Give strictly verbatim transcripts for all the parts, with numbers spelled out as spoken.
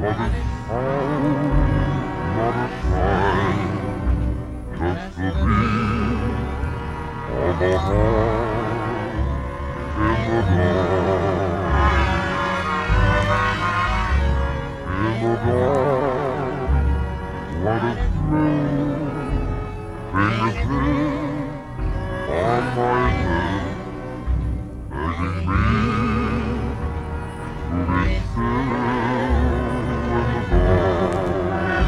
not a sign, just a beat of a heart in the dark. In the dark, what a thrill, fingertips on my head, begging me to be still in the dark.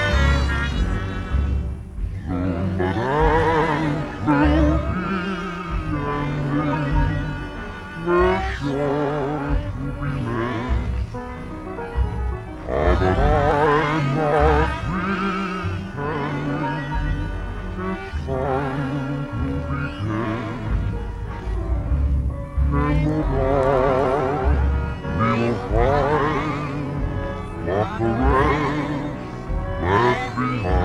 Soon the dance will be ending, we're sure to be missed. Ah, but I'm not pretending, it's time to be kissed. In the dark, we'll find what the rest left behind.